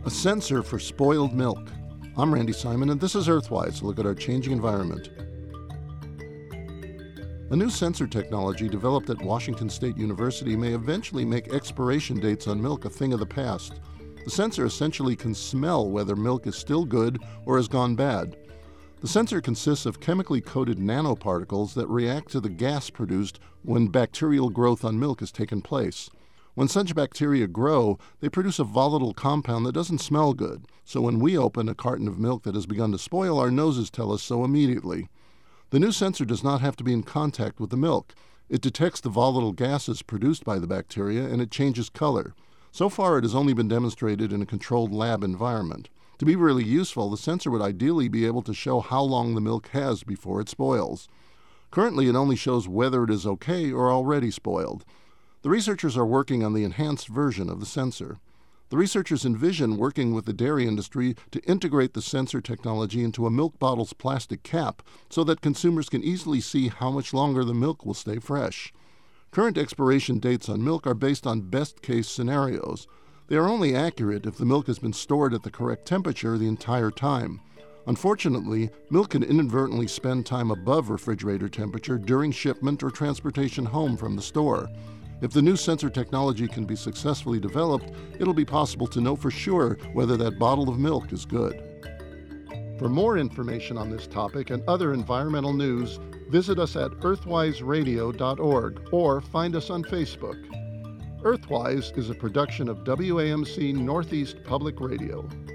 A sensor for spoiled milk. I'm Randy Simon, and this is Earthwise, a look at our changing environment. A new sensor technology developed at Washington State University may eventually make expiration dates on milk a thing of the past. The sensor essentially can smell whether milk is still good or has gone bad. The sensor consists of chemically coated nanoparticles that react to the gas produced when bacterial growth on milk has taken place. When such bacteria grow, they produce a volatile compound that doesn't smell good, so when we open a carton of milk that has begun to spoil, our noses tell us so immediately. The new sensor does not have to be in contact with the milk. It detects the volatile gases produced by the bacteria and it changes color. So far, it has only been demonstrated in a controlled lab environment. To be really useful, the sensor would ideally be able to show how long the milk has before it spoils. Currently, it only shows whether it is okay or already spoiled. The researchers are working on the enhanced version of the sensor. The researchers envision working with the dairy industry to integrate the sensor technology into a milk bottle's plastic cap so that consumers can easily see how much longer the milk will stay fresh. Current expiration dates on milk are based on best-case scenarios. They are only accurate if the milk has been stored at the correct temperature the entire time. Unfortunately, milk can inadvertently spend time above refrigerator temperature during shipment or transportation home from the store. If the new sensor technology can be successfully developed, it'll be possible to know for sure whether that bottle of milk is good. For more information on this topic and other environmental news, visit us at earthwiseradio.org or find us on Facebook. Earthwise is a production of WAMC Northeast Public Radio.